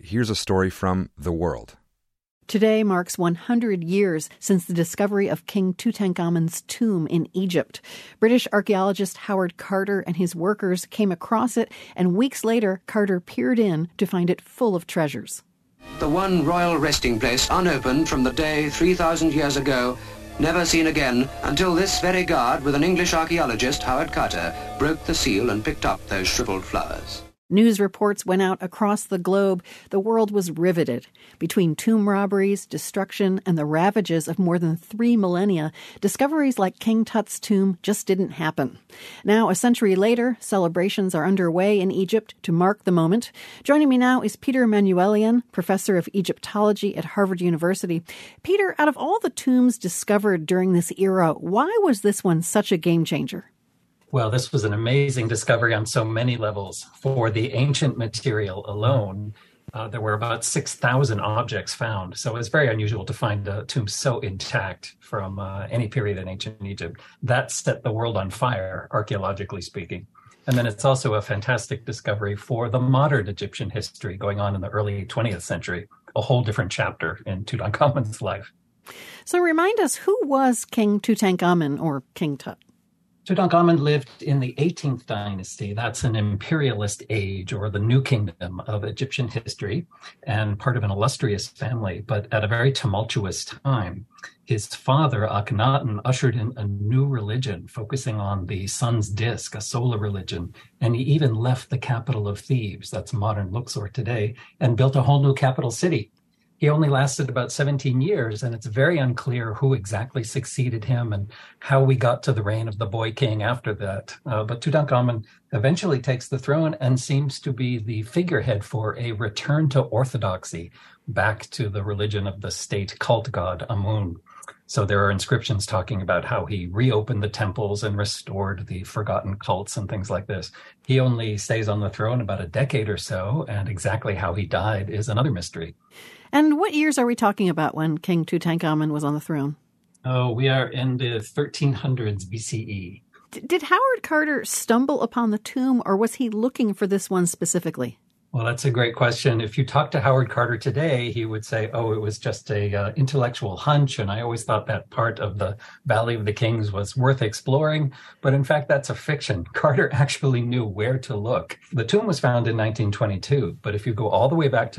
here's a story from The World. Today marks 100 years since the discovery of King Tutankhamun's tomb in Egypt. British archaeologist Howard Carter and his workers came across it, and weeks later, Carter peered in to find it full of treasures. The one royal resting place unopened from the day 3,000 years ago, never seen again until this very guard with an English archaeologist, Howard Carter, broke the seal and picked up those shriveled flowers. News reports went out across the globe. The world was riveted. Between tomb robberies, destruction, and the ravages of more than 3 millennia, discoveries like King Tut's tomb just didn't happen. Now, a century later, celebrations are underway in Egypt to mark the moment. Joining me now is Peter Manuelian, professor of Egyptology at Harvard University. Peter, out of all the tombs discovered during this era, why was this one such a game changer? Well, this was an amazing discovery on so many levels. For the ancient material alone, there were about 6,000 objects found. So it's very unusual to find a tomb so intact from any period in ancient Egypt. That set the world on fire, archaeologically speaking. And then it's also a fantastic discovery for the modern Egyptian history going on in the early 20th century, a whole different chapter in Tutankhamun's life. So remind us, who was King Tutankhamun or King Tut? Tutankhamun lived in the 18th dynasty. That's an imperialist age, or the new kingdom of Egyptian history, and part of an illustrious family, but at a very tumultuous time. His father, Akhenaten, ushered in a new religion focusing on the sun's disk, a solar religion, and he even left the capital of Thebes, that's modern Luxor today, and built a whole new capital city. He only lasted about 17 years, and it's very unclear who exactly succeeded him and how we got to the reign of the boy king after that. But Tutankhamun eventually takes the throne and seems to be the figurehead for a return to orthodoxy, back to the religion of the state cult god Amun. So there are inscriptions talking about how he reopened the temples and restored the forgotten cults and things like this. He only stays on the throne about a decade or so, and exactly how he died is another mystery. And what years are we talking about when King Tutankhamun was on the throne? Oh, we are in the 1300s BCE. Did Howard Carter stumble upon the tomb, or was he looking for this one specifically? Well, that's a great question. If you talk to Howard Carter today, he would say, oh, it was just a intellectual hunch. And I always thought that part of the Valley of the Kings was worth exploring. But in fact, that's a fiction. Carter actually knew where to look. The tomb was found in 1922. But if you go all the way back to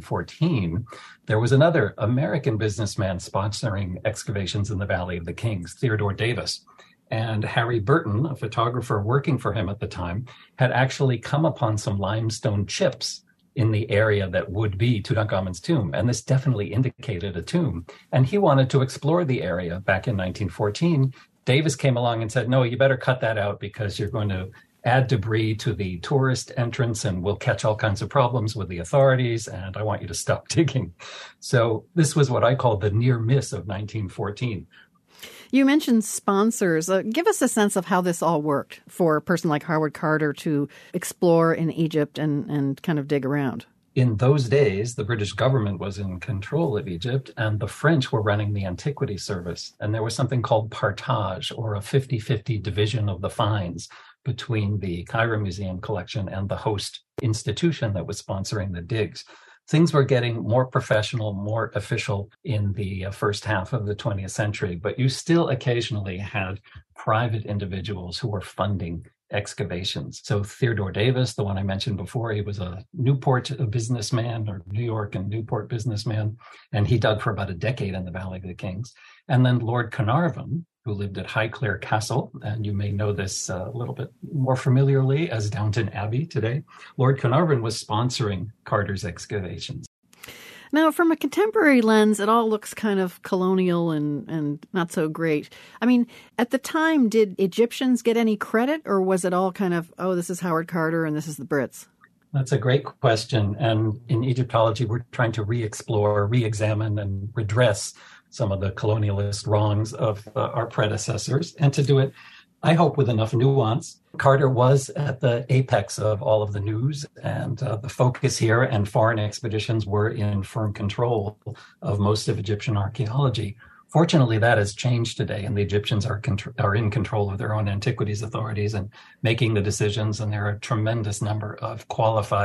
1914, there was another American businessman sponsoring excavations in the Valley of the Kings, Theodore Davis. And Harry Burton, a photographer working for him at the time, had actually come upon some limestone chips in the area that would be Tutankhamun's tomb. And this definitely indicated a tomb. And he wanted to explore the area back in 1914. Davis came along and said, no, you better cut that out because you're going to add debris to the tourist entrance and we'll catch all kinds of problems with the authorities. And I want you to stop digging. So this was what I call the near miss of 1914. You mentioned sponsors. Give us a sense of how this all worked for a person like Howard Carter to explore in Egypt and kind of dig around. In those days, the British government was in control of Egypt and the French were running the antiquity service. And there was something called partage, or a 50-50 division of the fines between the Cairo Museum collection and the host institution that was sponsoring the digs. Things were getting more professional, more official in the first half of the 20th century, but you still occasionally had private individuals who were funding excavations. So Theodore Davis, the one I mentioned before, he was a Newport businessman, or New York and Newport businessman, and he dug for about a decade in the Valley of the Kings. And then Lord Carnarvon, who lived at Highclere Castle, and you may know this a little bit more familiarly as Downton Abbey today. Lord Carnarvon was sponsoring Carter's excavations. Now, from a contemporary lens, it all looks kind of colonial and not so great. I mean, at the time, did Egyptians get any credit, or was it all kind of, oh, this is Howard Carter and this is the Brits? That's a great question. And in Egyptology, we're trying to re-explore, re-examine, and redress some of the colonialist wrongs of our predecessors. And to do it, I hope, with enough nuance. Carter was at the apex of all of the news, and the focus here and foreign expeditions were in firm control of most of Egyptian archaeology. Fortunately, that has changed today, and the Egyptians are in control of their own antiquities authorities and making the decisions, and there are a tremendous number of qualified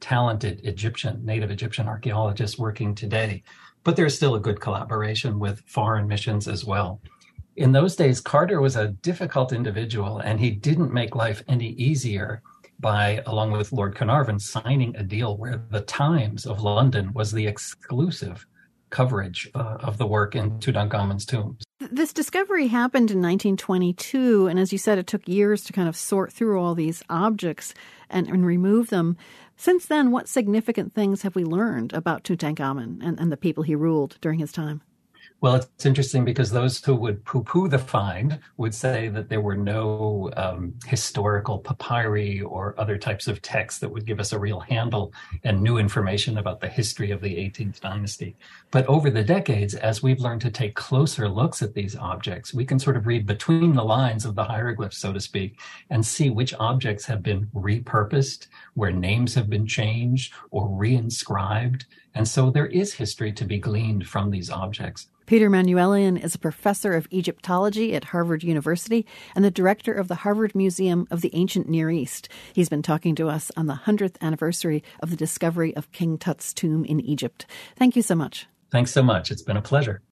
talented native Egyptian archaeologists working today. But there's still a good collaboration with foreign missions as well. In those days, Carter was a difficult individual, and he didn't make life any easier by, along with Lord Carnarvon, signing a deal where the Times of London was the exclusive coverage of the work in Tutankhamun's tomb. This discovery happened in 1922, and as you said, it took years to kind of sort through all these objects and remove them. Since then, what significant things have we learned about Tutankhamun and the people he ruled during his time? Well, it's interesting because those who would poo-poo the find would say that there were no historical papyri or other types of texts that would give us a real handle and new information about the history of the 18th dynasty. But over the decades, as we've learned to take closer looks at these objects, we can sort of read between the lines of the hieroglyphs, so to speak, and see which objects have been repurposed, where names have been changed or reinscribed. And so there is history to be gleaned from these objects. Peter Manuelian is a professor of Egyptology at Harvard University and the director of the Harvard Museum of the Ancient Near East. He's been talking to us on the 100th anniversary of the discovery of King Tut's tomb in Egypt. Thank you so much. Thanks so much. It's been a pleasure.